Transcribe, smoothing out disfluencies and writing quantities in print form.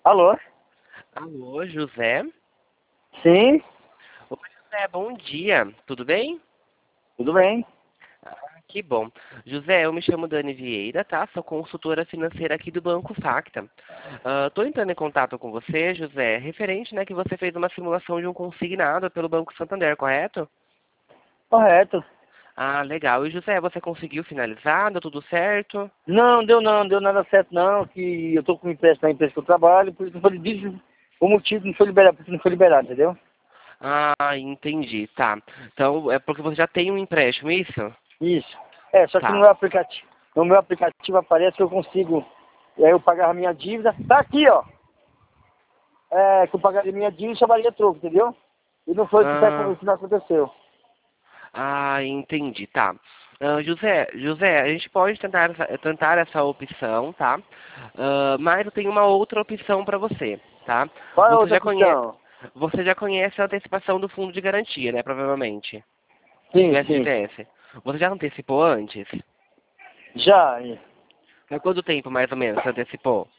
Alô? Alô, José? Sim, Oi, José, bom dia. Tudo bem? tudo bem. Que bom. José, eu me chamo Dani Vieira, tá? Sou consultora financeira aqui do Banco Facta. Tô entrando em contato com você, José, referente, né, que você fez uma simulação de um consignado pelo Banco Santander, correto? Correto. Ah, legal. E, José, você conseguiu finalizar? Deu tudo certo? Não, deu nada certo não, que eu tô com empréstimo na empresa que eu trabalho, por isso não foi disse o motivo não foi liberado, porque não foi liberado, entendeu? Ah, entendi, tá. Então, é porque você já tem um empréstimo, isso? Isso. É, só que Tá. no meu aplicativo aparece que eu consigo, eu pagar a minha dívida, tá aqui, ó. É, que eu pagaria minha dívida e chamaria troco, entendeu? E não foi o Ah, que não aconteceu. entendi, tá. José, a gente pode tentar essa opção, tá? Mas eu tenho uma outra opção para você, tá? Qual é a Você outra já conhece, opção? você já conhece a antecipação do fundo de garantia, né? Provavelmente, do Sim, sim. FGTS. Você já antecipou antes? Já. Há quanto tempo, mais ou menos, você antecipou?